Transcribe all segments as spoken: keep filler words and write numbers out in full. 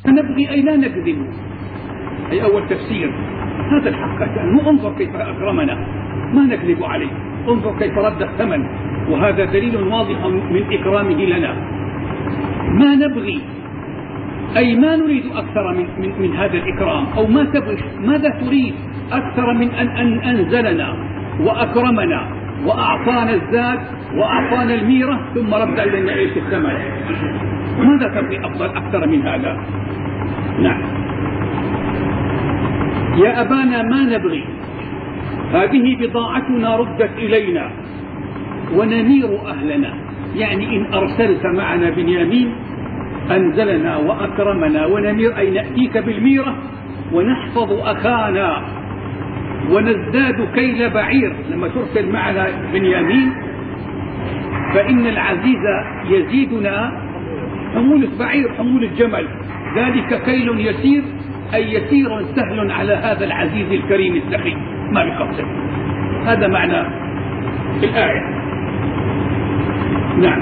نبغي أي لا نكذب، أي أول تفسير هذا الحق، يعني انظر كيف أكرمنا ما نكذب عليه، انظر كيف رد الثمن، وهذا دليل واضح من إكرامه لنا. ما نبغي أي ما نريد أكثر من, من, من هذا الإكرام، أو ما تبغي ماذا تريد أكثر من أن, أن أنزلنا وأكرمنا وأعطانا الزاد وأعطانا الميرة ثم رد إلينا إيش الثمن؟ ماذا تبغي أفضل أكثر من هذا؟ نعم. يا أبانا ما نبغي، هذه بضاعتنا ردت إلينا ونمير أهلنا، يعني إن أرسلت معنا بنيامين أنزلنا وأكرمنا ونمير، أي نأتيك بالميرة ونحفظ أخانا ونزداد كيل بعير. لما ترسل معنا بنيامين فإن العزيز يزيدنا حمولة بعير، حمولة جمل، ذلك كيل يسير، أي يسير سهل على هذا العزيز الكريم السخي، ما بقصر. هذا معنى الآية. نعم.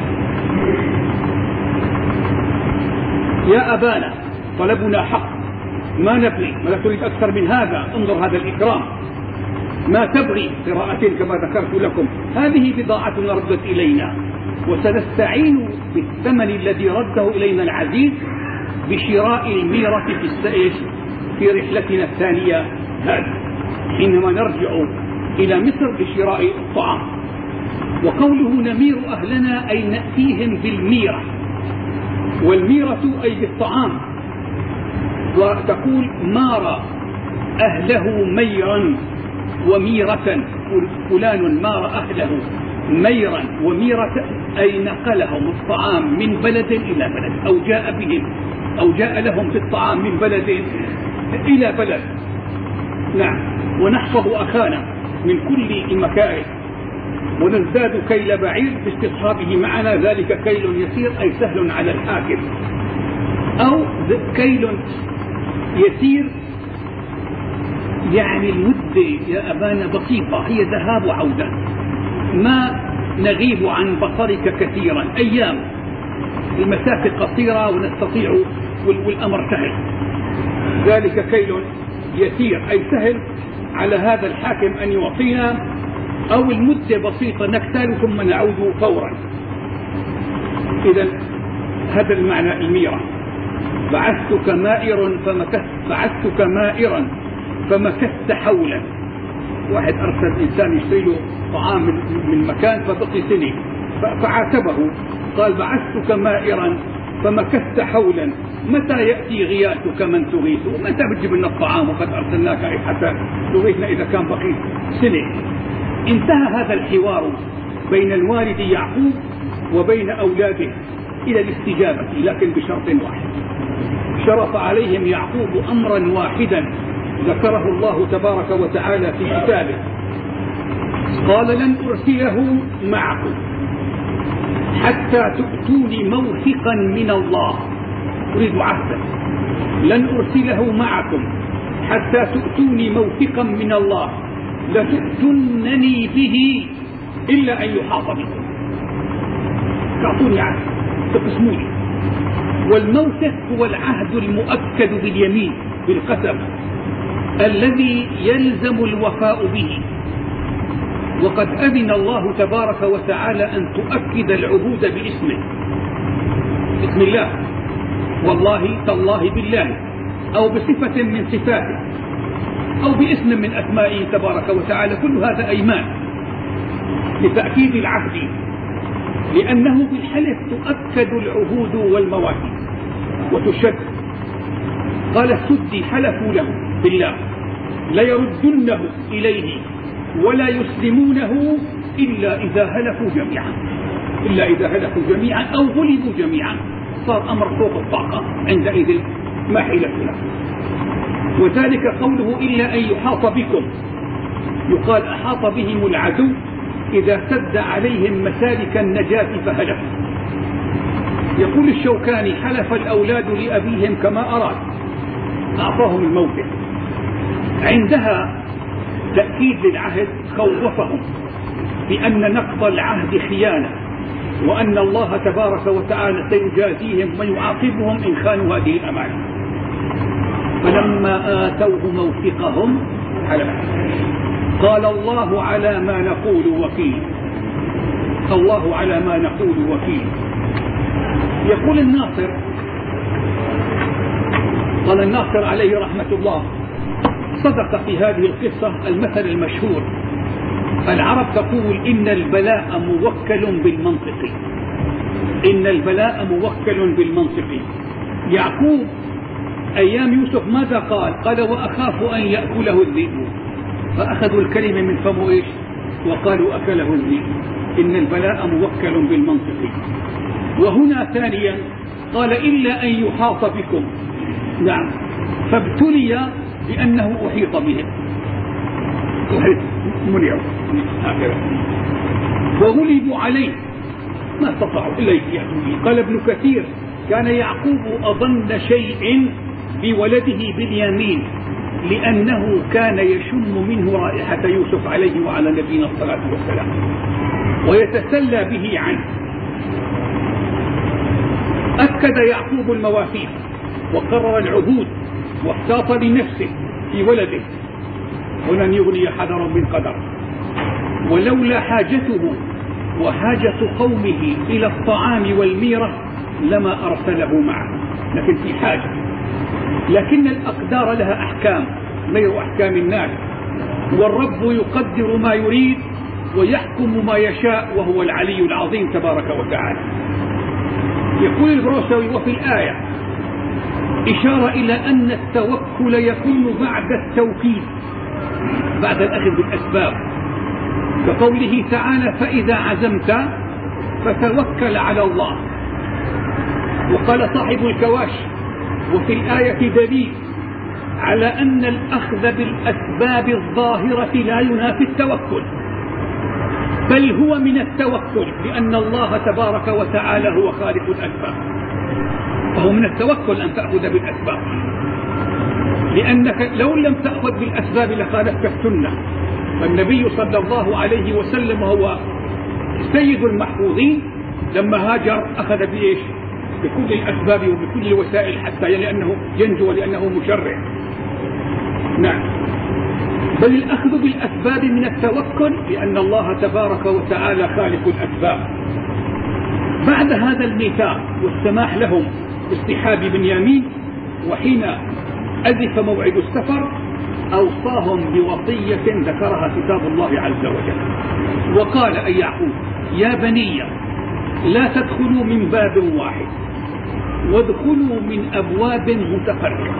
يا أبانا طلبنا حق، ما نبغي، ما تريد أكثر من هذا، انظر هذا الإكرام. ما تبغي قراءتين كما ذكرت لكم، هذه بضاعتنا ردت إلينا، وسنستعين بالثمن الذي رده إلينا العزيز بشراء الميرة في السائش في رحلتنا الثانية هذه، حينما نرجع إلى مصر بشراء الطعام. وقوله نمير أهلنا أي نأتيهم بالميرة، والميرة أي بالطعام، وتقول مار أهله ميرا وميرة، فلان مار أهله ميرا وميرة أي نقلهم الطعام من بلد إلى بلد، أو جاء بهم أو جاء لهم في الطعام من بلد إلى بلد. نعم. ونحفظ أخانا من كل المكائد ونزداد كيل بعير باستصحابه معنا، ذلك كيل يسير أي سهل على الحاكم، أو كيل يسير يعني المدة يا أبانا بسيطة، هي ذهاب وعودة، ما نغيب عن بصرك كثيرا، أيام، المسافة قصيرة ونستطيع والأمر سهل، ذلك كيل يسير أي سهل على هذا الحاكم أن يعطينا، أو المدة بسيطة نكتال ثم نعود فورا. إذا هذا المعنى الميرة. بعثتك مائر فمكثت، بعثتك مائرا فمكثت حولا، واحد أرسل إنسان يشتري له طعام من مكان فبقي سنة فعاتبه، قال بعثتك مائرا فمكثت حولا، متى يأتي غياثك من تغيث؟ متى بتجيب لنا الطعام وقد أرسلناك حتى تغيثنا إذا كان بقي سنة؟ انتهى هذا الحوار بين الوالد يعقوب وبين أولاده إلى الاستجابة، لكن بشرط واحد، شرط عليهم يعقوب أمرا واحدا ذكره الله تبارك وتعالى في كتابه، قال لن أرسله معكم حتى تؤتوني موثقا من الله، أريد عهدا، لن أرسله معكم حتى تؤتوني موثقا من الله لتؤتنني به إلا أن يحاط بكم، تعطوني عهد تقسموني. والموثق هو العهد المؤكد باليمين بالقسم الذي يلزم الوفاء به، وقد أذن الله تبارك وتعالى أن تؤكد العهود باسمه، بسم الله، والله تالله بالله، أو بصفة من صفاته، أو باسم من أسمائه تبارك وتعالى، كل هذا أيمان لتأكيد العهد، لأنه بالحلف تؤكد العهود والمواثيق وتشد. قال السدي حلفوا له بالله ليردنه إليه ولا يسلمونه إلا إذا هلكوا جميعا، إلا إذا هلكوا جميعا أو غلبوا جميعا، صار أمر فوق الطاقة، عندئذ ما حيلة له. وذلك قوله إلا أن يحاط بكم، يقال أحاط بهم العدو إذا سد عليهم مسالك النجاة فهلكوا. يقول الشوكاني حلف الأولاد لأبيهم كما أراد، أعطاهم الموقف، عندها تأكيد للعهد خوفهم بأن نقض العهد خيانة، وأن الله تبارك وتعالى سيجازيهم ويعاقبهم إن خانوا هذه الأمانة. فلما آتوه موثقهم حلف. قال الله على ما نقول وكيل. الله على ما نقول وكيل. يقول الناصر، قال الناصر عليه رحمة الله: صدق في هذه القصة المثل المشهور: العرب تقول إن البلاء موكل بالمنطق. إن البلاء موكل بالمنطق. يعقوب أيام يوسف ماذا قال؟ قال: وأخاف أن يأكله الذئب. فأخذوا الكلمة من فمه إيش؟ وقالوا أكله الذئب. إن البلاء موكل بالمنطق. وهنا ثانيا قال: إلا أن يحاط بكم. نعم، فابتلي بأنه أحيط بهم، أحيط منعوا هكذا، وغلبوا عليه ما استطاعوا إلا يأتوا به. قال ابن كثير: كان يعقوب أظن شيء بولده بنيامين لأنه كان يشم منه رائحة يوسف عليه وعلى نبينا الصلاة والسلام ويتسلى به عنه. أكد يعقوب المواثيق وقرر العهود واحتاط لنفسه في ولده. ولن يغني حذر من قدر. ولولا حاجته وحاجة قومه إلى الطعام والميرة لما أرسله معه، لكن في حاجة. لكن الأقدار لها أحكام غير أحكام الناس، والرب يقدر ما يريد ويحكم ما يشاء، وهو العلي العظيم تبارك وتعالى. يقول البروسوي: وفي الآية إشارة إلى أن التوكل يكون بعد التوكيد، بعد الأخذ بالأسباب، كقوله تعالى: فإذا عزمت فتوكل على الله. وقال صاحب الكواشف: وفي الآية دليل على أن الأخذ بالأسباب الظاهرة لا ينافي التوكل، بل هو من التوكل، لأن الله تبارك وتعالى هو خالق الأسباب. فهو من التوكل أن تأخذ بالأسباب، لأنك لو لم تأخذ بالأسباب لخالفت السنة. فالنبي صلى الله عليه وسلم وهو سيد المحفوظين لما هاجر أخذ بإيش؟ بكل الأسباب وبكل الوسائل حتى لأنه ينجو ولأنه مشرع. نعم، بل الأخذ بالأسباب من التوكل، لأن الله تبارك وتعالى خالق الأسباب. بعد هذا الميثاق والسماح لهم باصطحاب بنيامين، وحين أزف موعد السفر أوصاهم بوصية ذكرها كتاب الله عز وجل، وقال: أي يعقوب يا بني لا تدخلوا من باب واحد وادخلوا من أبواب متفرقة.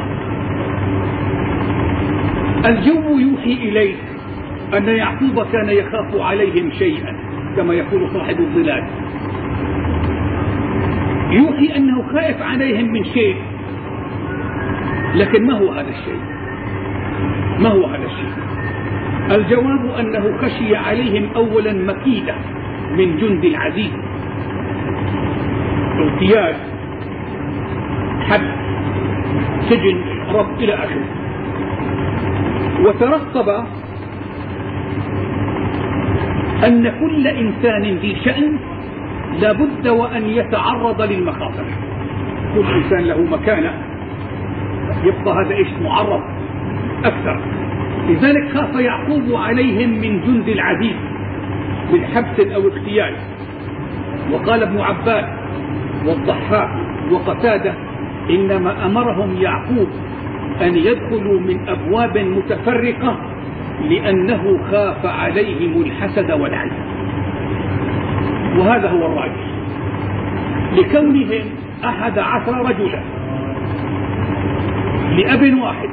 الجو يوحي إليه أن يعقوب كان يخاف عليهم شيئا، كما يقول صاحب الظلال، يوحي أنه خائف عليهم من شيء. لكن ما هو هذا الشيء؟ ما هو هذا الشيء؟ الجواب أنه خشي عليهم أولا مكيدة من جند العزيز، اغتيال، حبس، سجن، ربط إلى آخره. وترقب أن كل إنسان ذي شأن لابد وأن يتعرض للمخاطر. كل إنسان له مكانة، يبقى هذا إيش؟ معرض أكثر. لذلك خاف يعقوب عليهم من جند العزيز من حبس أو اغتيال. وقال ابن عباس والضحاك وقتادة: إنما أمرهم يعقوب أن يدخلوا من أبواب متفرقة لأنه خاف عليهم الحسد والعين. وهذا هو الراجح، لكونهم أحد عشر رجلا لأب واحد،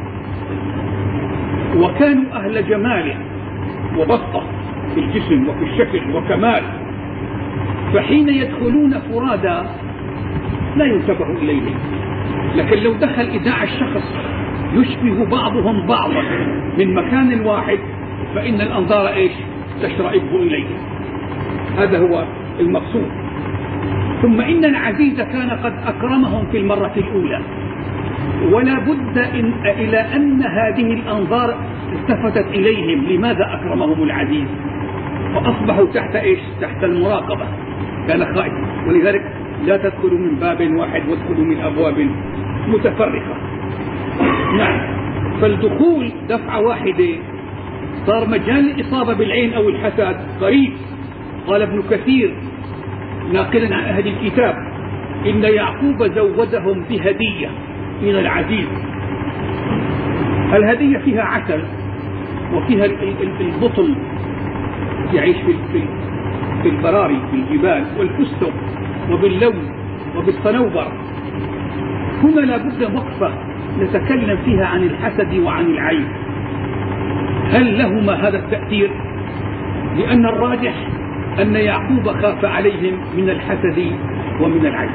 وكانوا أهل جمال وبسطة في الجسم وفي الشكل وكمال، فحين يدخلون فرادا لا ينتبه إليهم. لكن لو دخل إذاع الشخص يشبه بعضهم بعضا من مكان واحد فإن الأنظار إيش؟ تشرئب إليه. هذا هو المقصود. ثم إن العزيز كان قد أكرمهم في المرة الأولى، ولا بد إن إلى أن هذه الأنظار التفتت إليهم. لماذا أكرمهم العزيز؟ فأصبحوا تحت إيش؟ تحت المراقبة. كان خائف. ولذلك لا تدخلوا من باب واحد وادخلوا من أبواب متفرقة. نعم، فالدخول دفعة واحدة صار مجال الإصابة بالعين أو الحسد قريب. قال ابن كثير ناقلا عن أهل الكتاب: إن يعقوب زودهم بهدية من العزيز. الهدية فيها عسل وفيها البطل يعيش في البراري في الجبال والفستق وباللون وبالصنوبر. هنا لابد وقفة نتكلم فيها عن الحسد وعن العين، هل لهما هذا التأثير؟ لأن الراجح أن يعقوب خاف عليهم من الحسد ومن العين.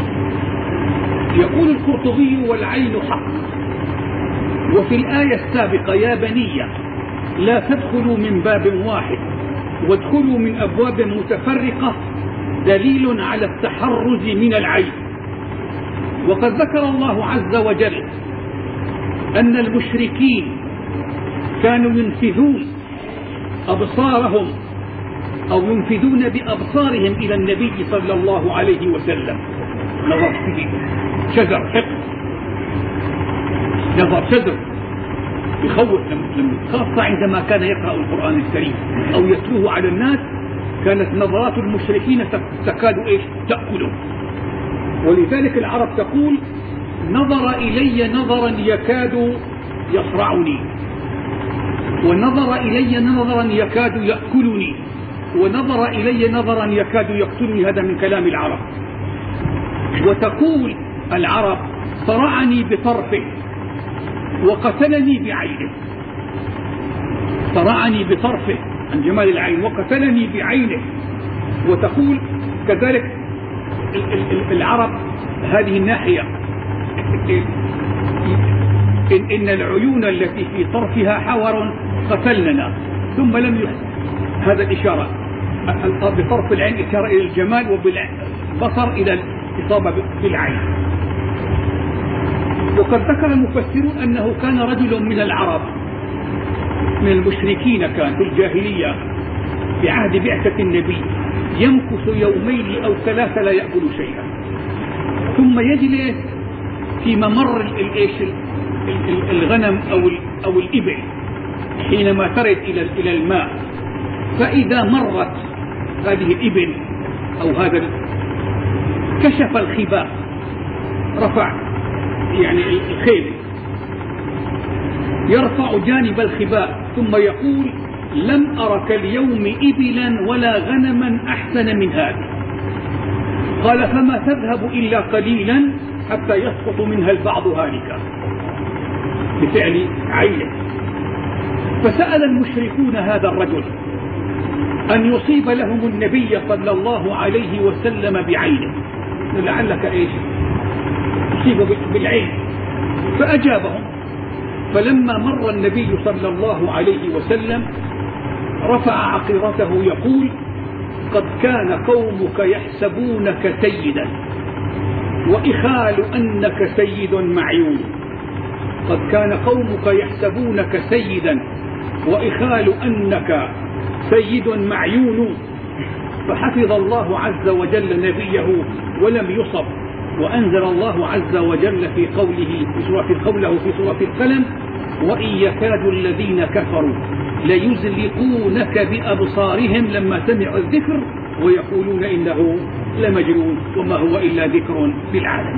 يقول القرطبي: والعين حق. وفي الآية السابقة: يا بني لا تدخلوا من باب واحد وادخلوا من أبواب متفرقة، دليل على التحرز من العين. وقد ذكر الله عز وجل أن المشركين كانوا ينفذون أبصارهم أو ينفذون بأبصارهم إلى النبي صلى الله عليه وسلم. نظر فيه شجر حق، نظر شجر يخوف، خاصة عندما كان يقرأ القرآن الكريم أو يتلوه على الناس، كانت نظرات المشركين تكاد إيش تأكله. ولذلك العرب تقول: نظر إلي نظرا يكاد يصرعني، ونظر إلي نظرا يكاد يأكلني، ونظر إلي نظرا يكاد يقتلني. هذا من كلام العرب. وتقول العرب: صرعني بطرفه وقتلني بعينه. صرعني بطرفه عن جمال العين وقتلني بعينه. وتقول كذلك العرب هذه الناحية: إن, إن العيون التي في طرفها حور قتلنا. ثم لم يحسن هذا الإشارة بطرف العين إشارة إلى الجمال، وبالبصر إلى الإصابة بالعين. وقد ذكر المفسرون أنه كان رجل من العرب من المشركين، كان في الجاهلية في عهد بعثة النبي، يمكث يومين أو ثلاثة لا يأكل شيئا، ثم يجلس في ممر الغنم أو أو الإبل حينما ترد إلى إلى الماء، فإذا مرت هذه الإبل أو هذا كشف الخباء، رفع يعني الخيل، يرفع جانب الخباء ثم يقول: لم أرك اليوم إبلا ولا غنما أحسن من هذه. قال: فما تذهب إلا قليلا حتى يسقط منها البعض هالكا، بفعل عينه. فسأل المشركون هذا الرجل أن يصيب لهم النبي صلى الله عليه وسلم بعينه، لعلك إيش يصيب بالعين. فأجابهم. فلما مر النبي صلى الله عليه وسلم رفع عقيرته يقول: قد كان قومك يحسبونك سيدا وإخال أنك سيد معيون. قد كان قومك يحسبونك سيدا وإخال أنك سيد معيون. فحفظ الله عز وجل نبيه ولم يصب، وأنزل الله عز وجل في قوله في سورة قوله في سورة القلم: وإن يكاد الذين كفروا ليزلقونك بأبصارهم لما سمعوا الذكر ويقولون إنه لمجنون وما هو إلا ذكر للعالم.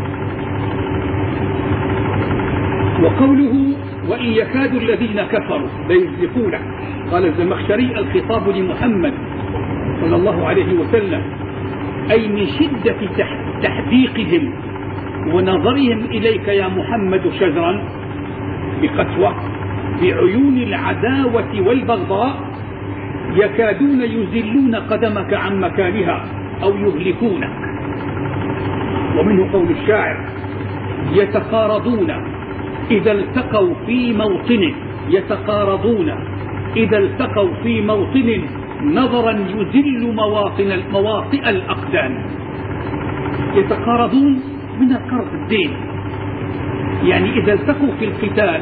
وقوله وإن يكاد الذين كفروا ليزلقونك، قال الزمخشري: الخطاب لمحمد صلى الله عليه وسلم، أي من شدة تحديقهم ونظرهم إليك يا محمد شجرا بقسوة بعيون العداوة والبغضاء، يكادون يزلون قدمك عن مكانها أو يهلكونك. ومنه قول الشاعر: يتقارضون إذا التقوا في موطن، يتقارضون إذا التقوا في موطن نظرا يزل مواطن مواطئ الأقدام. يتقارضون من القرض الدين، يعني إذا التقوا في القتال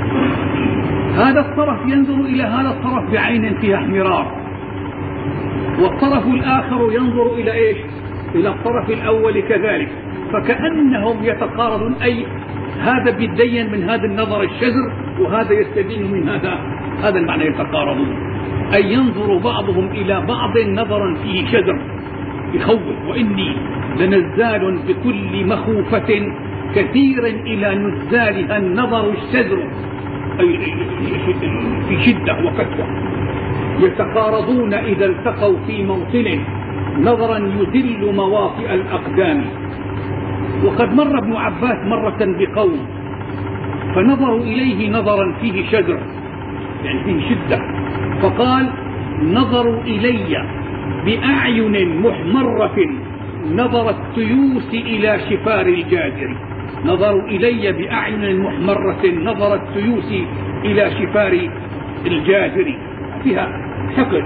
هذا الطرف ينظر إلى هذا الطرف بعين فيها احمرار، والطرف الآخر ينظر إلى إيش؟ إلى الطرف الأول كذلك، فكأنهم يتقاربون، أي هذا بيتدين من هذا النظر الشزر وهذا يستدين من هذا، هذا المعنى يتقاربون، أي ينظر بعضهم إلى بعض نظرا فيه شزر يخوف. وإني لنزال بكل مخوفة كثير إلى نزالها النظر الشزر، أي في شدة وكثرة. يتقارضون إذا التقوا في موطن نظرا يذل مواطئ الأقدام. وقد مر ابن عباس مرة بقوم فنظروا إليه نظرا فيه شجر، يعني فيه شدة، فقال: نظروا إلي بأعين محمرة نظر التيوس إلى شفار الجاجر. نظروا إلي بأعين محمرة نظر التيوس إلى شفار الجاجر، فيها حقد.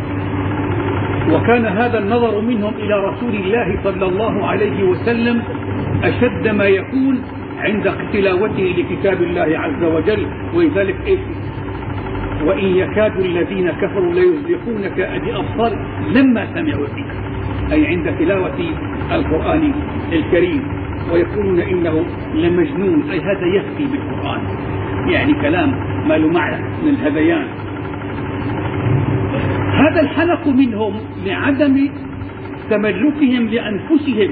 وكان هذا النظر منهم إلى رسول الله صلى الله عليه وسلم أشد ما يكون عند تلاوته لكتاب الله عز وجل. ولذلك إيش؟ وإن يكاد الذين كفروا ليزلقونك بأبصار لما سمعوا الذكر، أي عند تلاوة القرآن الكريم، ويقولون إنه لمجنون، أي هذا يخفي بالقرآن، يعني كلام ما له معنى من الهذيان. هذا الحلق منهم لعدم تملكهم لأنفسهم،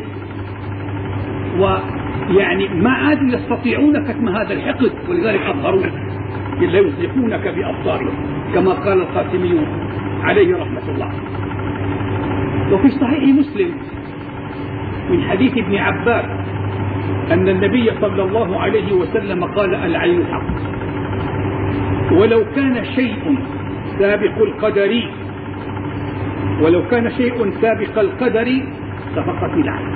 ويعني ما عادوا يستطيعون كتم هذا الحقد، ولذلك أظهروه، لا يزلقونك بأبصارهم كما قال القاسمي عليه رحمة الله. وفي صحيح مسلم من حديث ابن عباس أن النبي صلى الله عليه وسلم قال: العين حق، ولو كان شيء سابق القدر ولو كان شيء سابق القدر سبقت العين.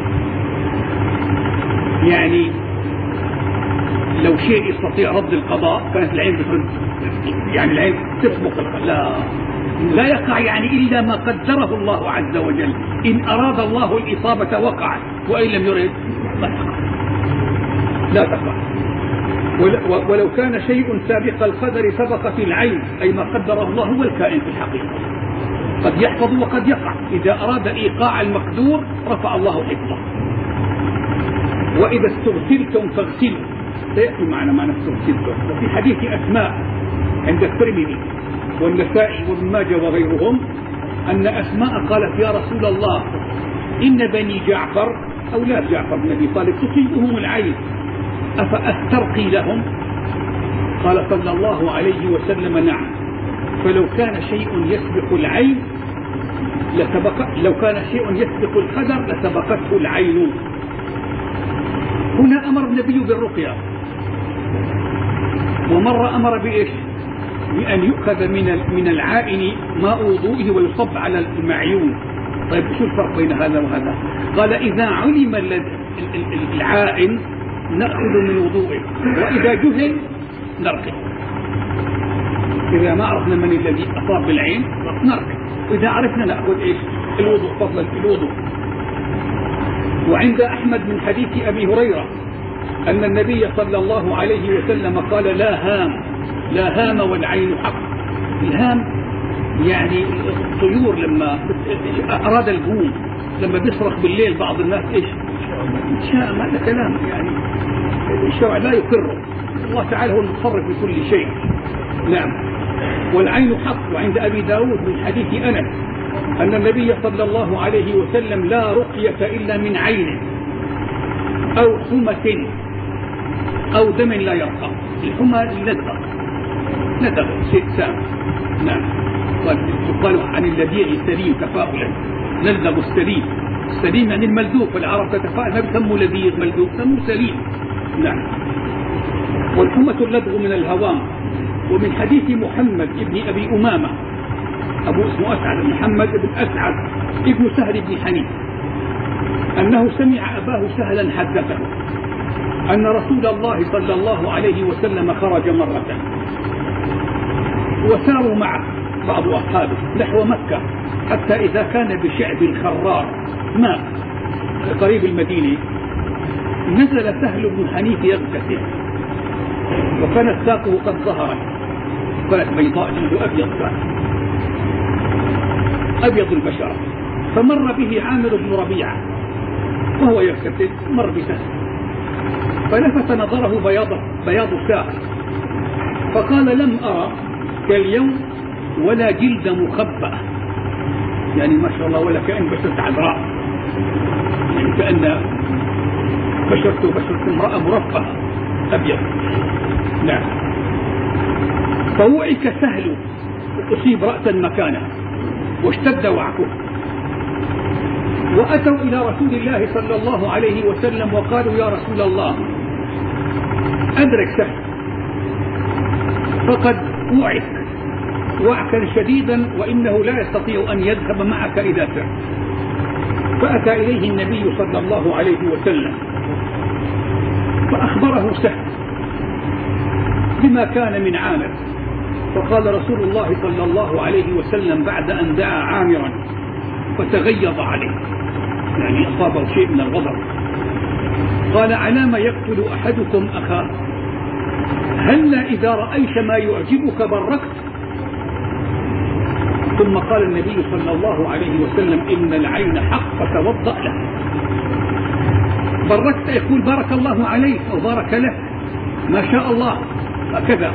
يعني لو شيء يستطيع رد القضاء كانت العين بترد، يعني العين تسبق القدر. لا لا يقع يعني إلا ما قدره الله عز وجل. إن أراد الله الإصابة وقعت، وإن لم يرد لا تقع، لا تقع. ولو كان شيء سابق القدر سبقت العين، أي ما قدره الله هو الكائن في الحقيقة، قد يحفظ وقد يقع. إذا أراد إيقاع المقدور رفع الله حفظه. وإذا استغسلتم فاغسلوا، سيأتي معنا معنى استغسلتم. وفي حديث أسماء عند الترمذي والنسائي وابن ماجه وغيرهم أن أسماء قالت: يا رسول الله، إن بني جعفر أولاد جعفر بن أبي طالب تصيبهم العين، أفأسترقي لهم؟ قال صلى الله عليه وسلم: نعم، فلو كان شيء يسبق العين لسبق، لو كان شيء يسبق القدر لسبقته العين. هنا أمر النبي بالرقية، ومرة أمر بإيش؟ بأن يؤخذ من من العائن ماء وضوئه ويصب على المعيون. طيب شو الفرق بين هذا وهذا؟ قال: إذا علم العائن نأخذ من وضوئه، وإذا جهل نرقي. إذا ما عرفنا من الذي أصاب بالعين نرقي، وإذا عرفنا نأخذ إيش؟ الوضوء، فضلا في الوضوء. وعند أحمد من حديث أبي هريرة أن النبي صلى الله عليه وسلم قال: لا هام لا هام والعين حق. الهام يعني الطيور لما أراد الهوم، لما بيصرخ بالليل بعض الناس إيش؟ شاء، هذا كلام يعني الشرع لا يقره، الله تعالى هو المتصرف بكل شيء. نعم. والعين حق. وعند أبي داود من حديث أنس أن النبي صلى الله عليه وسلم: لا رقية إلا من عين أو حمة أو دم لا يرقى. الحمى اللدغة، لدغ شيء سام. نعم. وقالوا عن اللذيع السليم تفاؤلا، لدغ السليم. السليم يعني الملدوغ، فالعرب تتفاءل ما بسموا لذيذ ملدوغ، سموا سليم. نعم. والحمة اللدغ من الهوام. ومن حديث محمد ابن أبي أمامة، أبو اسمه أسعد، محمد بن أسعد ابن سهل بن حنيف، أنه سمع أباه سهلا حدثه أن رسول الله صلى الله عليه وسلم خرج مرة وساروا معه بعض أصحابه نحو مكة، حتى إذا كان بشعب خرار ماء قريب المدينة نزل سهل بن حنيف يغتسل، وكانت ساقه قد ظهرت، كانت بيضاء جلد أبيض. أبيض البشرة، فمر به عامر بن ربيعة وهو يغتسل، مر بسهم فلفت نظره بياض بياض ساق، فقال لم أرى كاليوم ولا جلد مخبأة، يعني ما شاء الله ولا كأن بشرة عذراء، يعني كأن بشرته بشرة امرأة مرفهة أبيض. نعم. فوعك سهل أصيب رأسا مكانه واشتد وعكه، وأتوا إلى رسول الله صلى الله عليه وسلم وقالوا يا رسول الله أدرك سهل فقد وعك وعكا شديدا وإنه لا يستطيع أن يذهب معك إذا سر. فأتى إليه النبي صلى الله عليه وسلم فأخبره سهل بما كان من عامر، فقال رسول الله صلى الله عليه وسلم بعد أن دعا عامرا فتغيظ عليه، يعني أصابه شيء من الغضب، قال علام يقتل أحدكم أخاه؟ هلا إذا رأيت ما يعجبك بركت؟ ثم قال النبي صلى الله عليه وسلم إن العين حق فتوضأ له. بركت يقول بارك الله عليك أو بارك لك، ما شاء الله، هكذا.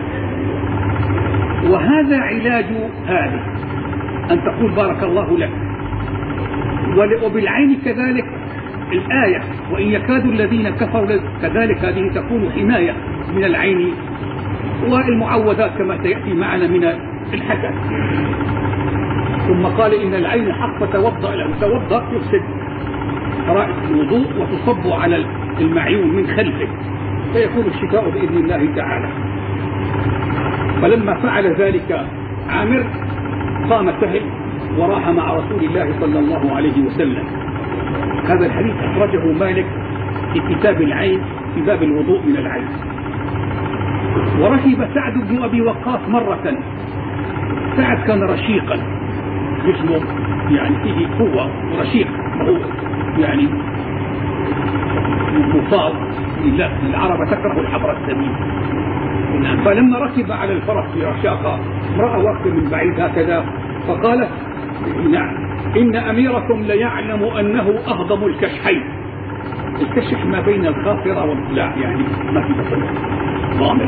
وهذا علاج هذه أن تقول بارك الله لك. وبالعين كذلك الآية وإن يكاد الذين كفروا كذلك، هذه تكون حماية من العين والمعوذات كما سيأتي معنا من الحسد. ثم قال إن العين حق فتوضأ له، توضأ يفسد فرائض الوضوء وتصب على المعيون من خلفه فيكون الشفاء بإذن الله تعالى. فلما فعل ذلك عامر قام سهل وراح مع رسول الله صلى الله عليه وسلم. هذا الحديث أخرجه مالك في كتاب العين في باب الوضوء من العين. وركب سعد بن أبي وقاص مرة. سعد كان رشيقا، جسمه يعني فيه قوة ورشيق، يعني مصاب. العرب تكره الحبر السمين. فلما ركب على الفرس في رشاقة امرأة واقفة من بعيد هكذا فقالت نعم إن أميركم ليعلم أنه أهضم الكشحين. الكشح ما بين الخاصرة والضلع، يعني ما في بطل ضامر.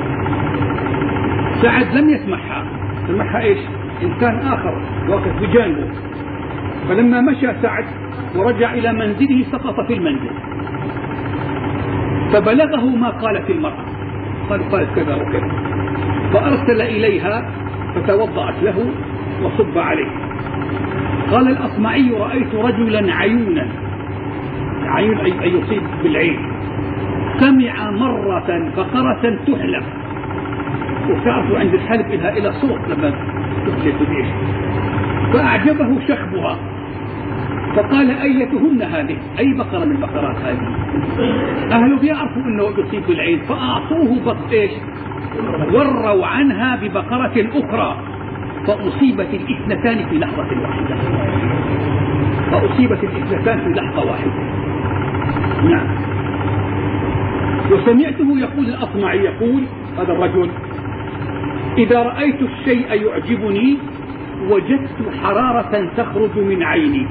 سعد لم يسمعها، سمعها إيش؟ إنسان آخر واقف بجانبه. فلما مشى سعد ورجع إلى منزله سقط في المنزل، فبلغه ما قالت المرأة، قال قالت كذا وكذا، فأرسل إليها فتوضأت له وصب عليه. قال الأصمعي رأيت رجلا عيونا، عيون أي يصيب بالعين، سمع مرة بقرة تحلب، وتعرفوا عند الحلب إلها إلى صوت لما تحلب بإيش، فأعجبه شخبها فقال أيتهن هذه؟ أي بقرة من البقرات هذه؟ أهله بيعرفوا أنه يصيب بالعين فأعطوه بط إيش، وروا عنها ببقرة أخرى فأصيبت الاثنتان في لحظة واحدة، فأصيبت الاثنتان في لحظة واحدة. نعم. وسمعته يقول الأصمعي يقول هذا الرجل إذا رأيت الشيء يعجبني وجدت حرارة تخرج من عيني.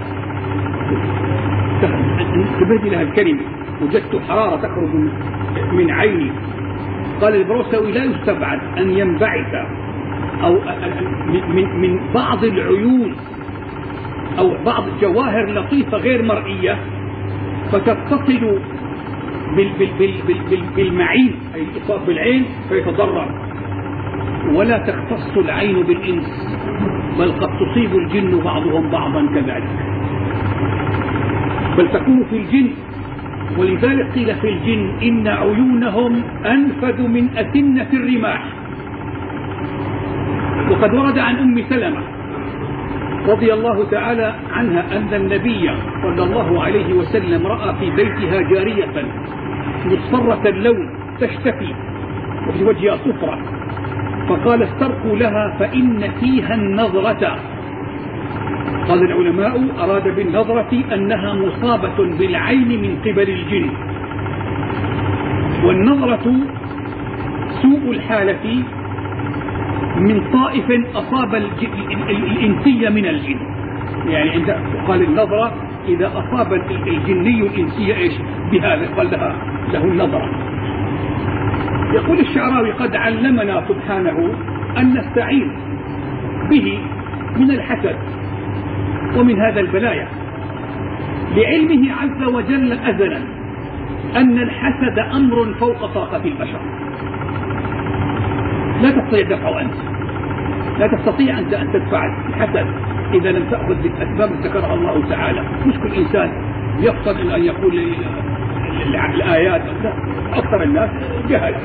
تبدي لها الكلمة، وجدت حرارة تخرج من عيني. قال البروسوي لا يستبعد أن ينبعث أو من من بعض العيون أو بعض جواهر لطيفة غير مرئية فتتصل بالمعين أي الإصابة بالعين فيتضرر. ولا تختص العين بالإنس بل قد تصيب الجن بعضهم بعضا كذلك، بل تكون في الجن. ولذلك قيل في الجن إن عيونهم أنفذ من أسنة الرماح. وقد ورد عن أم سلمة رضي الله تعالى عنها أن النبي صلى الله عليه وسلم رأى في بيتها جارية مصفرة اللون تشتكي وفي وجهها صفرة، فقال استرقوا لها فإن فيها النظرة. قال العلماء أراد بالنظرة أنها مصابة بالعين من قبل الجن. والنظرة سوء الحالة من طائف أصاب الإنسية من الجن، يعني عند قال النظرة إذا أصاب الجني الإنسية إيش بهذا قال لها له النظرة. يقول الشعراوي قد علمنا سبحانه أن نستعيذ به من الحسد ومن هذا البلايا، لعلمه عز وجل أزلا أن الحسد أمر فوق طاقة البشر، لا تستطيع دفعه أنت، لا تستطيع أنت أن تدفع الحسد إذا لم تأخذ بالأسباب ذكرها الله تعالى. مش كل إنسان يفضل أن يقول الآيات، لا، أكثر الناس جهل.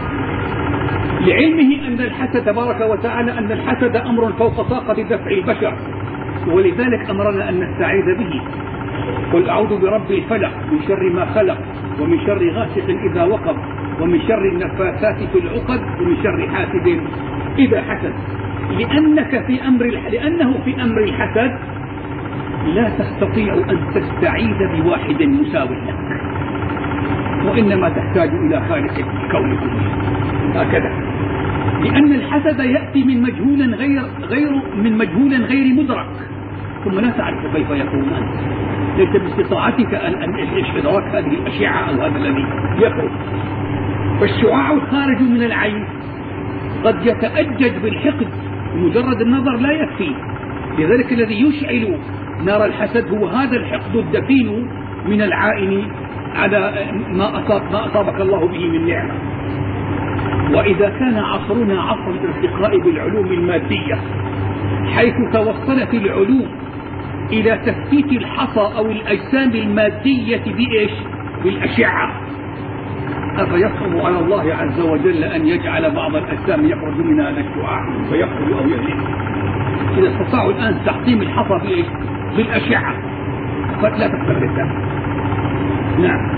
لعلمه أن الحسد تبارك وتعالى أن الحسد أمر فوق طاقة دفع البشر، ولذلك أمرنا أن نستعيذ به. قل أعوذ برب الفلق من شر ما خلق ومن شر غاسق إذا وقب ومن شر النفاثات في العقد ومن شر حاسد إذا حسد. لأنك في أمر لأنه في أمر الحسد لا تستطيع أن تستعيذ بواحد مساو لك، وإنما تحتاج إلى خالق الكون كله. هكذا، لأن الحسد يأتي من مجهول غير غير من مجهول غير مدرك، ثم لا تعرف كيف يكون أنت، ليس باستطاعتك أن إدراك هذه الأشعة أو هذا الذي يخرج. فالشعاع الخارج من العين قد يتأجج بالحقد، مجرد النظر لا يكفي. لذلك الذي يشعل نار الحسد هو هذا الحقد الدفين من العائن على ما أصاب ما أصابك الله به من نعمة. وإذا كان عصرنا عصر الارتقاء بالعلوم المادية، حيث توصلت العلوم إلى تفتيت الحصى أو الأجسام المادية بإيش؟ بالأشعة، أفيصعب على الله عز وجل أن يجعل بعض الأجسام يخرج من هذا الشعاع ويخرج أو يهلك؟ إذا استطاعوا الآن تحطيم الحصى بإيش؟ بالأشعة، قد لا تستطيع ذلك. نعم،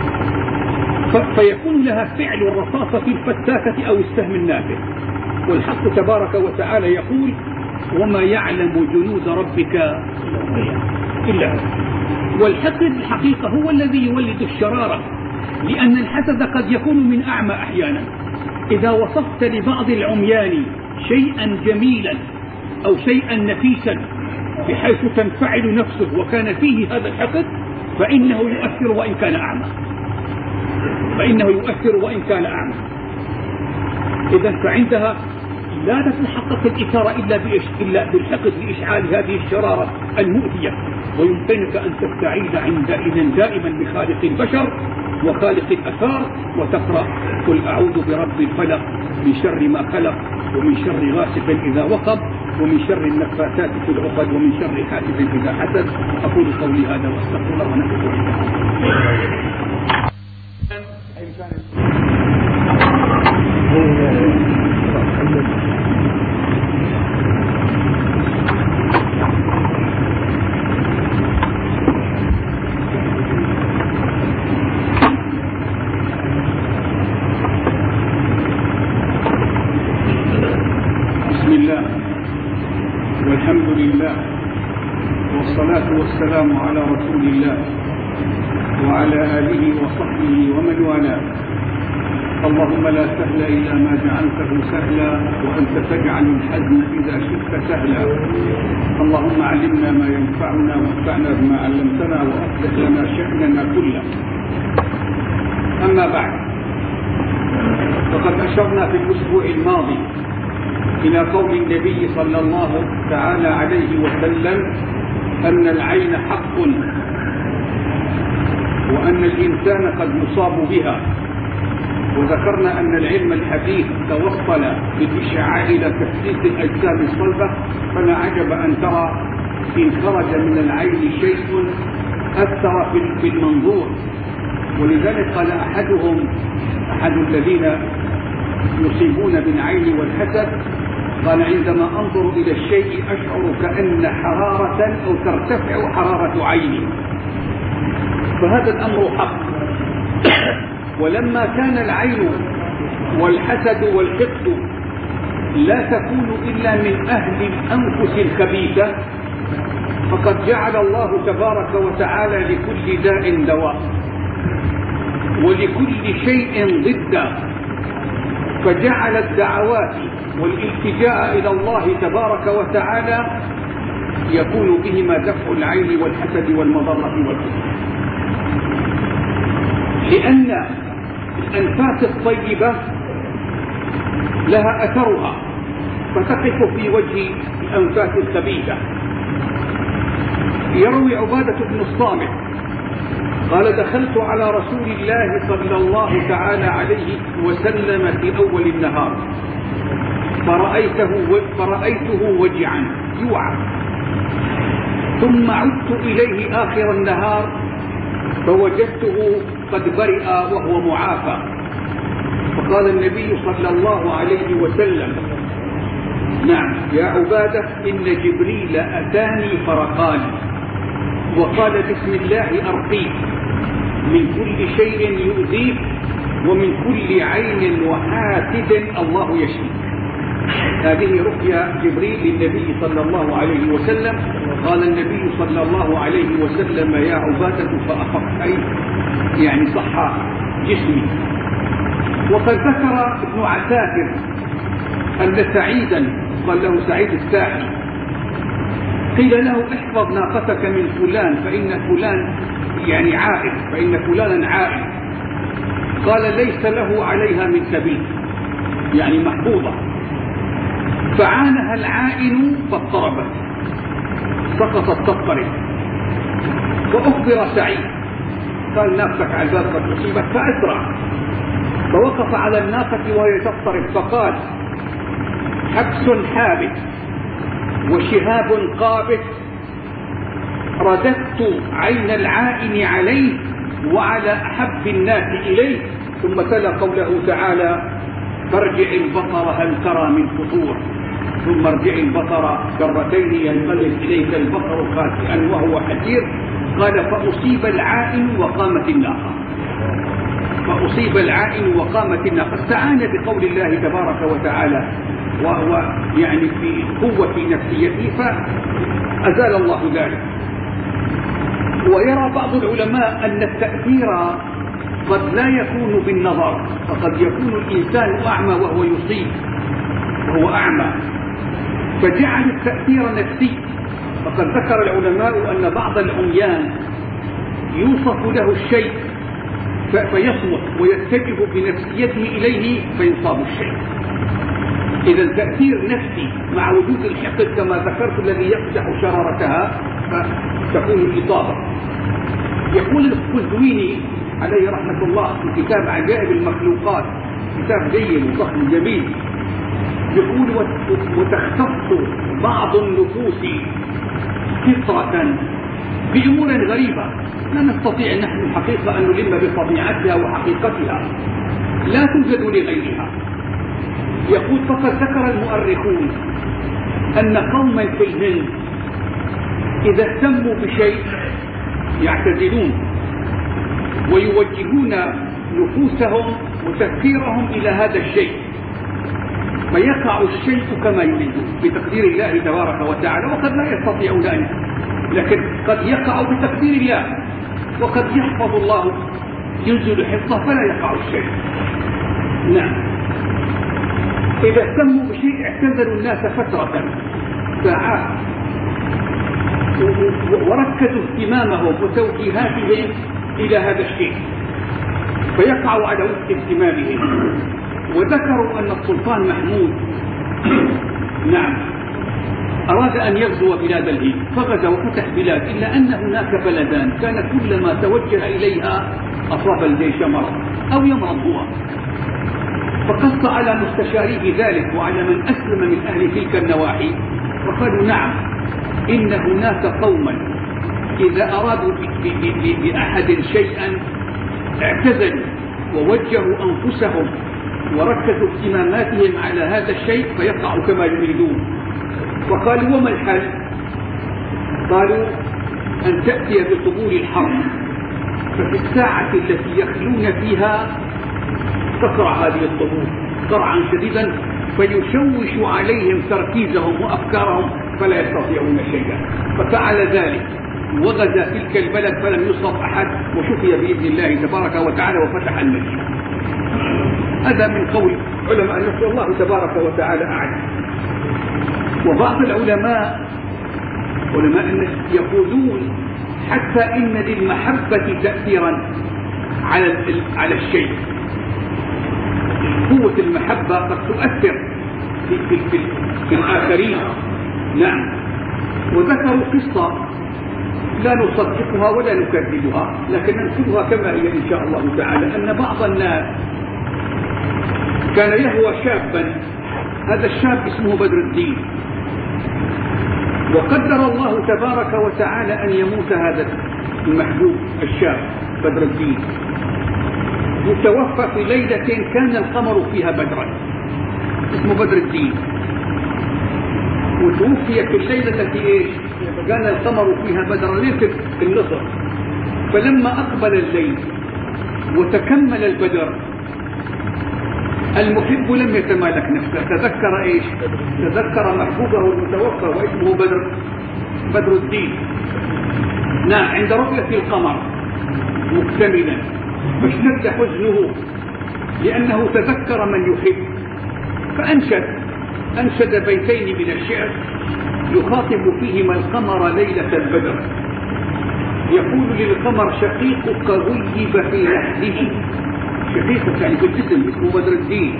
فيكون لها فعل الرصاصة في الفتاكة أو السهم النافذ. والحق تبارك وتعالى يقول وما يعلم جنود ربك إلا هو. والحقد الحقيقة هو الذي يولد الشرارة، لأن الحسد قد يكون من أعمى أحيانا. إذا وصفت لبعض العميان شيئا جميلا أو شيئا نفيسا بحيث تنفعل نفسه وكان فيه هذا الحقد، فإنه يؤثر وإن كان أعمى، فإنه يؤثر وإن كان أعمى. إذا فعندها لا تتحقق الإثارة إلا إلا بالحقد لإشعال هذه الشرارة المؤذية. ويمكنك أن تستعيذ عندئذ دائما بخالق البشر وخالق الأثار، وتقرأ قل أعوذ برب الفلق من شر ما خلق ومن شر غاسق إذا وقب ومن شر النفاثات في العقد ومن شر حاسد إذا حسد. أقول قولي هذا وأستغفر الله ونتوب إليه. والحمد لله والصلاة والسلام على رسول الله وعلى آله وصحبه ومن والاه. اللهم لا سهل إلا ما جعلته سهلا وأنت تجعل الحزن إذا شئت سهلا. اللهم علمنا ما ينفعنا وانفعنا بما علمتنا وأصلح لنا شأننا كله. أما بعد، فقد أشرنا في الأسبوع الماضي إلى قول النبي صلى الله تعالى عليه وسلم أن العين حق وأن الإنسان قد يصاب بها. وذكرنا أن العلم الحديث توصل بالإشعاع إلى تحديث الأجسام الصلبة، فلا عجب أن ترى إن خرج من العين شيء أثر في المنظور. ولذلك قال أحدهم أحد الذين يصيبون بالعين والحسد قال عندما أنظر إلى الشيء أشعر كأن حرارة أو ترتفع حرارة عيني. فهذا الأمر حق. ولما كان العين والحسد والحقد لا تكون إلا من أهل الأنفس الخبيثة، فقد جعل الله تبارك وتعالى لكل داء دواء ولكل شيء ضده. فجعل الدعوات والالتجاء إلى الله تبارك وتعالى يكون بهما دفع العين والحسد والمضرة والكفر، لأن الأنفاس الطيبة لها أثرها فتقف في وجه الأنفاس الخبيثة. يروي عبادة بن الصامت قال: دخلت على رسول الله صلى الله تعالى عليه وسلم في أول النهار فرأيته, فرأيته وجعا يوعى، ثم عدت إليه آخر النهار فوجدته قد برئ وهو معافى. فقال النبي صلى الله عليه وسلم: نعم يا عبادة، إن جبريل أتاني فرقاني وقال: بسم الله أرقيك من كل شيء يؤذيك ومن كل عين وحاسد الله يشفيك. هذه رقية جبريل للنبي صلى الله عليه وسلم. قال النبي صلى الله عليه وسلم: يا عبادة فأخف، أي يعني صح جسمي. وقد ذكر ابن عساكر أن سعيدا، قال له سعيد الساحي، قيل له: احفظ ناقتك من فلان فإن فلان يعني عائد، فإن فلانا عائد. قال: ليس له عليها من سبيل، يعني محفوظة. فعانها العائن فاضطربت، سقطت تضطرب. فأخبر سعيد، قال: ناقتك على الباب قد أصيبت، فأسرع فوقف على الناقة وهي تضطرب فقال: حبس حابس وشهاب قابس، رددت عين العائن عليه وعلى أحب الناس إليه. ثم تلا قوله تعالى: فارجع البصر هل ترى من فطور ثم ارجع البصر كرتين ينقلب إليك البصر خاسئا وهو حسير. قال: فأصيب العائن وقامت الناقة، فأصيب العائن وقامت الناقة. استعان بقول الله تبارك وتعالى وهو يعني في قوة نفسيته فأزال الله ذلك. ويرى بعض العلماء أن التأثير قد لا يكون بالنظر، فقد يكون الإنسان أعمى وهو يصيب وهو أعمى، فجعل التأثير نفسي. فقد ذكر العلماء أن بعض العميان يوصف له الشيء فيصمت ويتجه بنفسيته إليه فيصاب الشيء. إذا التأثير نفسي مع وجود الحقد كما ذكرت الذي يقدح شرارتها فتكون الإصابة. يقول القزويني عليه رحمة الله في كتاب عجائب المخلوقات، كتاب جيد وضخم جميل، يقول: وتختص بعض النفوس فطرة بأمور غريبة لا نستطيع نحن الحقيقة أن نلم بطبيعتها وحقيقتها، لا توجد لغيرها. يقول: فقد ذكر المؤرخون أن قوما في الهند إذا اهتموا بشيء يعتزلون ويوجهون نفوسهم وتفكيرهم إلى هذا الشيء، فيقع الشيء كما يريدون بتقدير الله تبارك وتعالى، وقد لا يستطيعون أن، لكن قد يقع بتقدير الله، وقد يحفظ الله ينزل حفظه فلا يقع الشيء. نعم. إذا اهتموا بشيء اعتزلوا الناس فترة ساعات وركزوا اهتمامهم وتوجيهاتهم إلى هذا الشيء فيقع على وفق اهتمامهم. وذكروا أن السلطان محمود نعم أراد أن يغزو بلاد الهند فغزا وفتح بلاد، إلا أن هناك بلدان كان كلما توجه إليها أصاب الجيش مرض أو يمرض هو، فقص على مستشاريه ذلك وعلى من أسلم من أهل تلك النواحي فقالوا: نعم، إن هناك قوما إذا أرادوا بأحد شيئا اعتزلوا ووجهوا أنفسهم وركزوا اهتماماتهم على هذا الشيء فيقع كما يريدون. وقالوا: وما الحل؟ قالوا: أن تأتي بطبول الحرب، ففي الساعة التي يخلون فيها تقرع هذه الطبول قرعا شديدا فيشوش عليهم تركيزهم وأفكارهم فلا يستطيعون شيئا. ففعل ذلك وغزا تلك البلد فلم يصب أحد وشفي بإذن الله تبارك وتعالى وفتح المدينة. هذا من قول علماء النفس والله تبارك وتعالى أعلم. وبعض العلماء علماء النفس يقولون حتى إن للمحبة تأثيرا على على الشيء. قوة المحبة قد تؤثر في, في, في, في الآخرين. نعم. وذكروا قصة لا نصدقها ولا نكذبها لكن ننقلها كما هي إن شاء الله تعالى، أن بعض الناس كان يهوى شابا، هذا الشاب اسمه بدر الدين، وقدر الله تبارك وتعالى أن يموت هذا المحبوب الشاب بدر الدين، وتوفى في ليلة كان القمر فيها بدرا، اسمه بدر الدين، وتوفي في الليلة في إيش؟ كان القمر فيها بدرا، ليلة النصر. فلما أقبل الليل وتكمل البدر المحب لم يتمالك نفسه، تذكر إيش؟ تذكر محبوبه المتوفى واسمه بدر بدر الدين. نعم. عند رؤية القمر مكتملا فاشتد حزنه لأنه تذكر من يحب، فأنشد أنشد بيتين من الشعر يخاطب فيهما القمر ليلة البدر، يقول للقمر شقيقك غيب في لحده، شقيقك يعني في الجسم اسمه بدر الدين،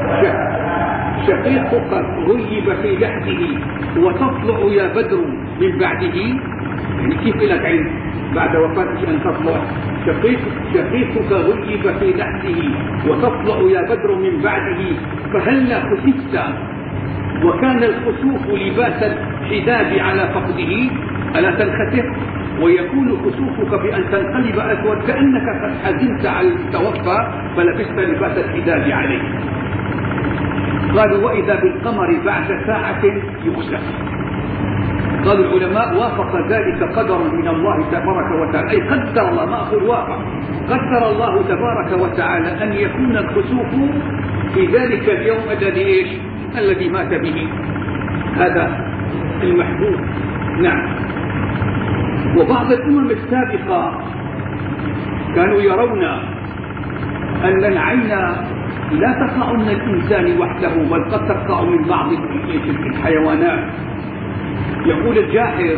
شقيقك غيب في لحده وتطلع يا بدر من بعده، يعني كيف لك عين بعد وفاتك أن تطلع؟ شقيق شقيقك غيب في لحده وتطلع يا بدر من بعده، فهلا خسفت وكان الخسوف لباس الحداد على فقده، ألا تنخسف؟ ويكون خسوفك بأن تنقلب أسود كأنك قد حزنت على التوفى فلبست لباس الحداد عليه. قالوا وإذا بالقمر بعد ساعة يخسف. قال العلماء وافق ذلك قدر من الله تبارك وتعالى، أي قدر الله، ما أقول وافق، قدر الله تبارك وتعالى أن يكون الخسوف في ذلك اليوم الذي إيش؟ الذي مات به هذا المحبوب. نعم. وبعض الأمم السابقة كانوا يرون أن العين لا تقع من الإنسان وحده بل قد تقع من بعض الحيوانات. يقول الجاحظ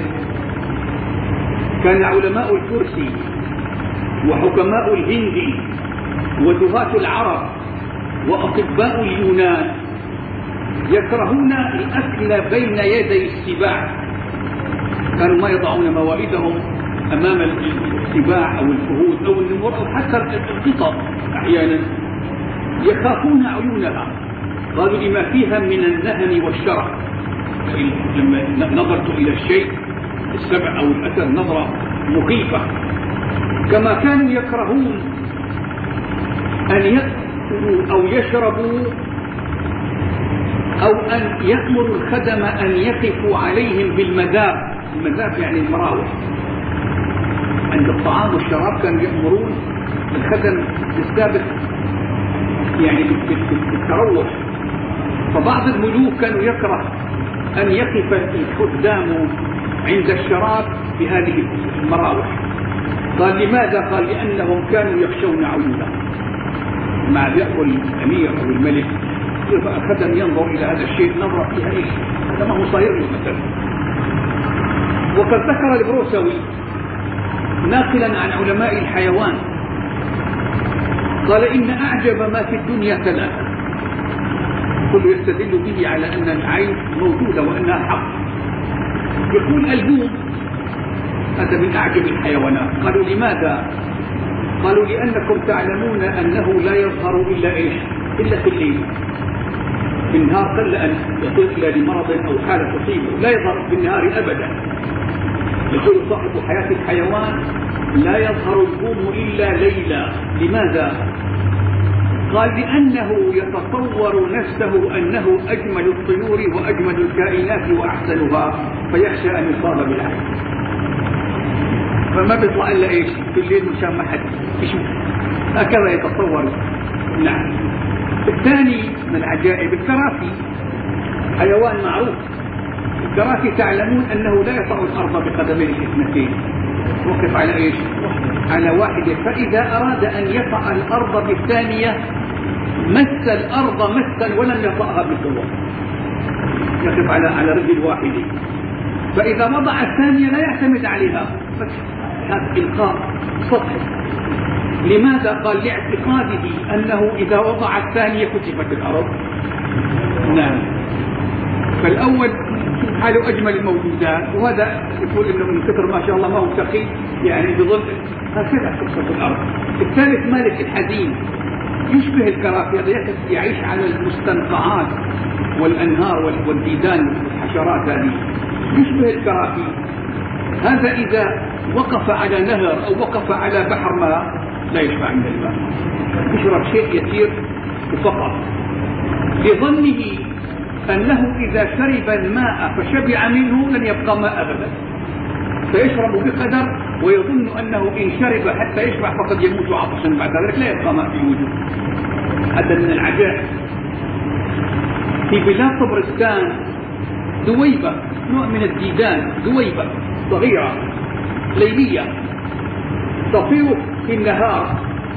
كان علماء الفرس وحكماء الهند ودهاة العرب وأطباء اليونان يكرهون الأكل بين يدي السباع، كانوا ما يضعون موائدهم أمام السباع أو الفهود أو النمور أو حتى القطط، أحيانا يخافون عيونها، قالوا لما فيها من النهم والشرف. لما نظرت إلى الشيء السبع أو الأسد نظرة مخيفة. كما كانوا يكرهون أن يأكلوا أو يشربوا أو أن يأمروا الخدم أن يقفوا عليهم بالمذاب، المذاب يعني المراوح، عند الطعام والشراب كانوا يأمرون الخدم السابق يعني بالتروح. فبعض الملوك كانوا يكره أن يقف الخدام عند الشراب بهذه المراوح. قال لماذا؟ قال لأنهم كانوا يخشون عيونهم، مع يأكل الأمير أو الملك الخدم ينظر إلى هذا الشيء نظرة فيها إيش؟ هذا ما هو صاير له مثلا. وقد ذكر البروسوي ناقلا عن علماء الحيوان قال إن أعجب ما في الدنيا ثلاثة، كل يستدل به على أن العين موجودة وأنها حق. يقول البوم هذا من أعجب الحيوانات. قالوا لماذا؟ قالوا لأنكم تعلمون أنه لا يظهر إلا إيش؟ إلا في الليل، في النهار قل أن يصير إلى لمرض أو حالة تصيبه، لا يظهر في النهار أبدا. يقول صاحب حياة الحيوان لا يظهر البوم إلا ليلا. لماذا؟ قال لأنه يتصور نفسه أنه أجمل الطيور وأجمل الكائنات وأحسنها فيخشى أن يصاب بالعين، فما بيطلع إلا إيش؟ في الليل مشان ما حد يشوف، هكذا يتصور. نعم. الثاني من العجائب الكراسي، حيوان معروف. الكراسي تعلمون أنه لا يطأ الأرض بقدميه الاثنتين، وقف على إيش؟ على واحدة، فإذا أراد أن يطأ الأرض بالثانية مس الأرض مسا ولم يطأها بقوة، يقف على على رجل واحدة. فإذا وضع الثانية لا يعتمد عليها، بس هذا إلقاء سطحي. لماذا؟ قال لاعتقاده أنه إذا وضع الثانية كتفت الأرض. نعم. فالأول حاله أجمل الموجودات، وهذا يقول إنه من كثر ما شاء الله ما هو سخي يعني بظل هكذا تكسر الأرض. الثالث مالك الحزين يشبه الكرافية، يعيش على المستنقعات والأنهار والديدان والحشرات هذه، يشبه الكرافي. هذا إذا وقف على نهر أو وقف على بحر ماء لا يشبع من الماء، يشرب شيء يسير فقط، لظنه أنه إذا شرب الماء فشبع منه لن يبقى ماء أبدا، فيشرب بقدر ويظن أنه إن شرب حتى يشبع فقد يموت عطشا بعد ذلك لا يبقى ماء في وجوده. هذا من العجائب. في بلاد طبرستان دويبة، نوع من الديدان، دويبة صغيرة ليلية تطير في النهار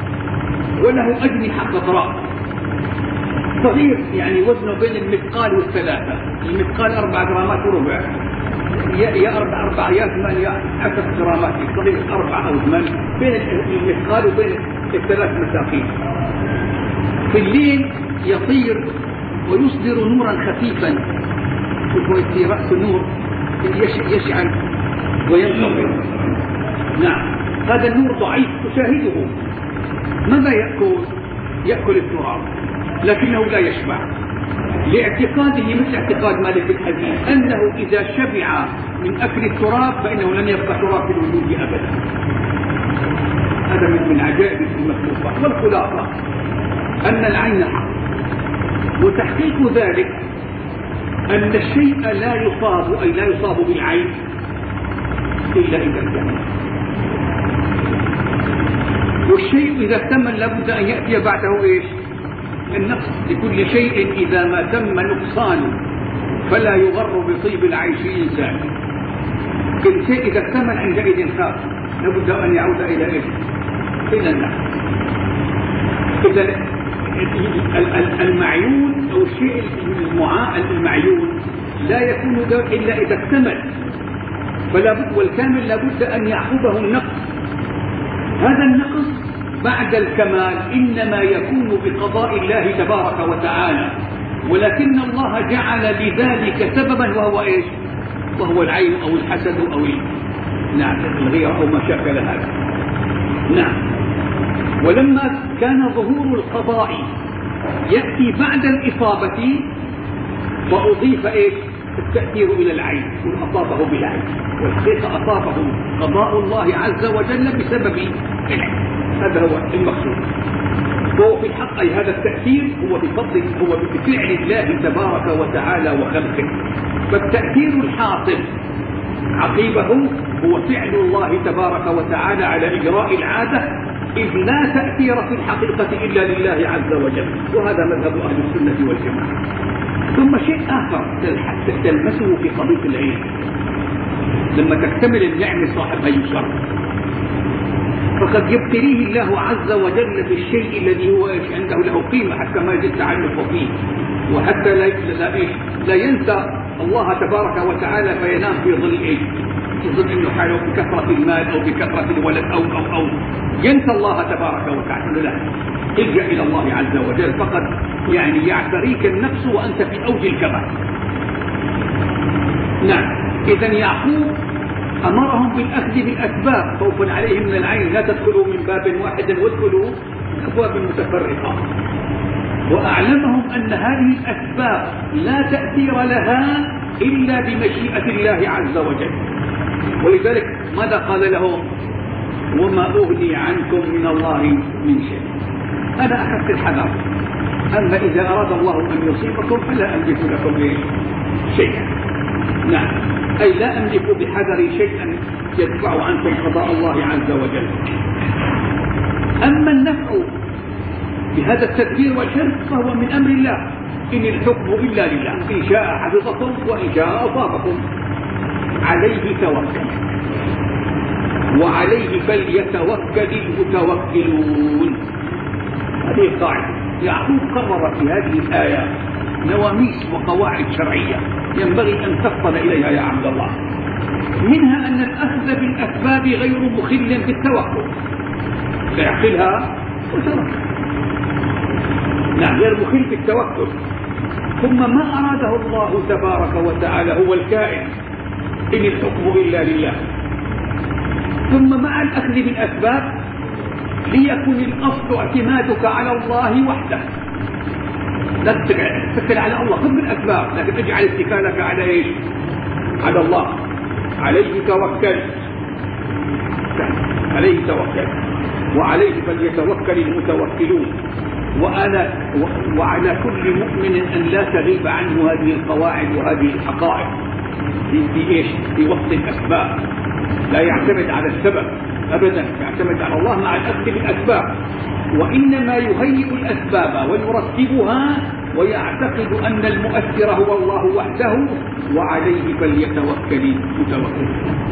وله أجنحة خضراء، صغير يعني وزنه بين المثقال والثلاثة. المثقال أربع جرامات وربع، يا أربع أربع يا ثمان يا عشر جرامات، صغير أربع أو ثمان بين المثقال وبين الثلاث مساقين. في الليل يطير ويصدر نورا خفيفا، في رأس النور يشعل وينطفئ. نعم، هذا النور ضعيف تشاهده. ماذا يأكل؟ يأكل التراب، لكنه لا يشبع، لاعتقاده مثل اعتقاد مالك الحزين أنه إذا شبع من أكل التراب فإنه لن يبقى تراب في الوجود أبدا. هذا من عجائب المخلوقات. والخلاصة أن العين حق، وتحقيق ذلك أن الشيء لا يصاب، أي لا يصاب بالعين إلا إذا اكتمل، والشيء إذا اكتمل لابد أن يأتي بعده إيش؟ النقص. لكل شيء إذا ما تم نقصانه فلا يغر بطيب العيش إنسان. كل شيء إذا اكتمل عندئذ خاف، لابد أن يعود إلى إيش؟ إلى النقص. إذا المعيون أو الشيء المعيون لا يكون إلا إذا اكتمل، فلا بد، والكامل لابد أن يعقبه النقص. هذا النقص بعد الكمال إنما يكون بقضاء الله تبارك وتعالى، ولكن الله جعل لذلك سببا وهو إيش؟ وهو العين أو الحسد أو نعم الغيرة أو ما شاكل هذا. نعم. ولما كان ظهور القضاء يأتي بعد الإصابة وأضيف إيش؟ التأثير إلى العين، وأصابه بالعين، والحقيقة أصابه قضاء الله عز وجل بسبب العين. هذا هو المقصود. وهو في الحق أي هذا التأثير هو بفضل، هو بفعل الله تبارك وتعالى وخلقه. فالتأثير الحاصل عقيبه هو فعل الله تبارك وتعالى على إجراء العادة، إذ لا تأثير في الحقيقة إلا لله عز وجل. وهذا مذهب أهل السنة والجماعة. ثم شيء آخر تلمسه في قضية العلم، لما تكتمل النعمة صاحبها يسر، فقد يبتليه الله عز وجل بالشيء الذي هو عنده له قيمة حتى ما يجد تعلق فيه، وحتى لا, لا, لا ينسى الله تبارك وتعالى فينام في ظل إيش؟ في ظل إنه حاله بكثرة المال أو بكثرة الولد أو أو أو ينسى الله تبارك وتعالى. لا، الجأ إلى الله عز وجل فقط، يعني يعتريك النفس وأنت في أوج الكمال. نعم. إذن يعقوب أمرهم بالأخذ بالأسباب خوفا عليهم من العين، لا تدخلوا من باب واحد وادخلوا من أبواب متفرقة، وأعلمهم أن هذه الأسباب لا تأثير لها إلا بمشيئة الله عز وجل. ولذلك ماذا قال لهم؟ وما أغني عنكم من الله من شيء. أنا أخذت الحذر، أما إذا أراد الله أن يصيبكم فلا أملك لكم شيئا. نعم، أي لا أملك بحذر شيئا يدفع عنكم قضاء الله عز وجل. أما النفع بهذا التدبير والحرص فهو من أمر الله، إن الحكم إلا لله، إن شاء حفظكم وإن شاء أصابكم. عليه توكل وعليه فليتوكل المتوكلون. هذه القاعدة. يعقوب قرر في هذه الآية نواميس وقواعد شرعية ينبغي أن تفطن إليها يا عبد الله. منها أن الأخذ بالأسباب غير مخل بالتوكل، فيعقلها وترك، نعم، غير مخل بالتوكل. ثم ما أراده الله تبارك وتعالى هو الكائن، إن الحكم إلا لله. ثم مع الأخذ بالأسباب ليكن الأصل اعتمادك على الله وحده، لا تتكل على الله، خذ بالأسباب لكن اجعل اتكالك على ايش؟ على الله. عليه توكل، عليه توكل، وعليه فليتوكل المتوكلون. وأنا وعلى كل مؤمن أن لا تغيب عنه هذه القواعد وهذه الحقائق في ايش؟ في وقت الأسباب، لا يعتمد على السبب أبدا، يعتمد على الله مع الأخذ بالأسباب، وإنما يهيئ الأسباب ويرتبها ويعتقد أن المؤثر هو الله وحده، وعليه فليتوكل المتوكلون.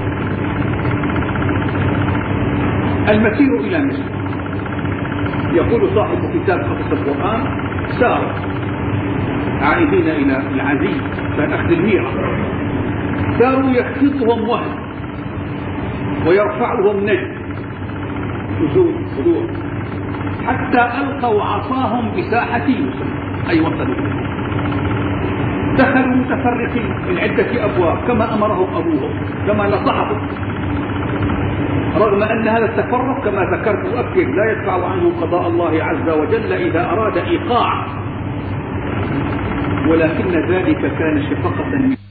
المسير إلى مصر، يقول صاحب كتاب قصص القرآن: ساروا عائدين إلى العزيز فأخذ الميرة، ساروا يخفضهم وهن ويرفعهم نجم، نزول خضوع، حتى ألقوا عصاهم بساحة يوسف، أي وصلوا. دخلوا متفرقين من عدة أبواب كما أمرهم أبوهم، كما نصحهم، رغم أن هذا التفرق كما ذكرت أؤكد لا يدفع عنه قضاء الله عز وجل إذا أراد إيقاع، ولكن ذلك كان شفقة